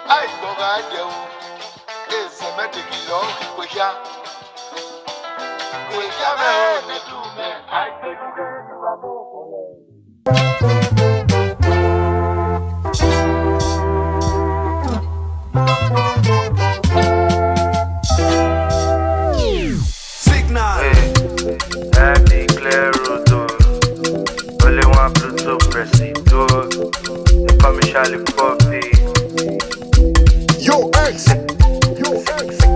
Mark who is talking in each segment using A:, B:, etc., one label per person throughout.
A: I go right there. It's a medic law. We have a two men. I take
B: Signal.
C: I declare Rodo. Only one Pluto Presido. They call me Charlie Poppy.
A: Yo, X. Yo, X.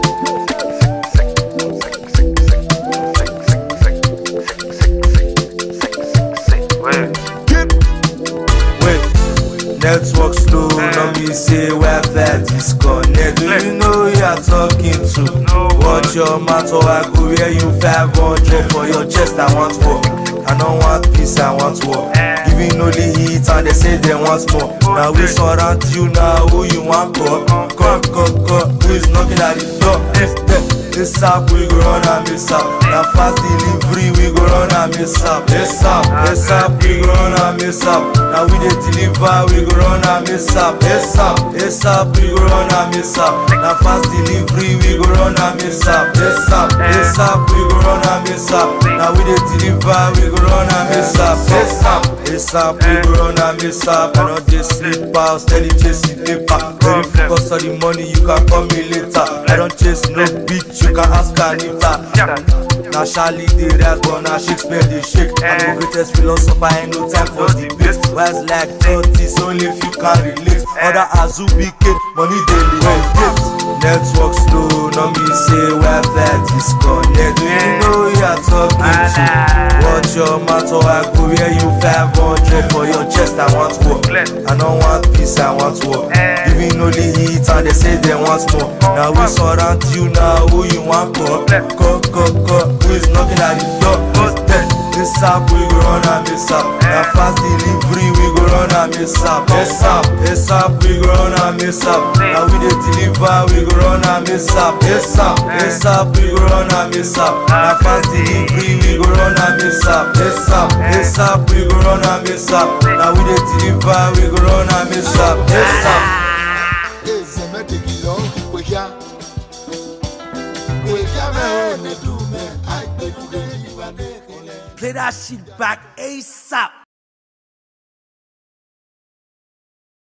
B: Network slow, no me say Wi-Fi disconnect. Do you know who you are talking to? Watch your mouth or I go wear you 500 for your chest. I want war. I don't want peace, I want war. Giving only heat and they say they want more. Now we surround you, now who you want for? Come, who is knocking at the door? This up, we go run and miss up. Now fast delivery, we go run and miss up. This up, we go run and miss up. Now we dey deliver, we go run and miss up. This up, we go run and miss up. Now fast delivery, we go run and miss up. This up, we go run and miss up. Now we dey deliver, we go run and miss up. This up, we go run and miss up. I don't just sleep out, steady chasing paper. Very focus on the money, you can call me later. I don't chase no bitch, you can ask Anita. Now Charlie the rap, but now Shakespeare the shake. I'm the greatest philosopher, ain't no time for debate. Wise like 30s, only if you can relate. Other Azubike, money daily wait. Network slow, no me say Wi-Fi disconnect. Do you know who you are talking to? Watch your mouth or I go wear you 500 for your chest. I want war. I don't want peace, I want war. Giving only heat and they say they want more. Now we surround you, now who you want for? Who is knocking at the door? This up, we go run and miss up. Now fast delivery, we go run and miss up. This up, we go run and miss up. Now we dey deliver, we go run and miss up. This up, we go run and miss up. Now fast delivery, we go run and miss up. This up, we go run and miss up. Now we dey deliver, we go run and miss up. This up.
A: It's a medic law. We have a two men. I take
B: Play that shit back ASAP.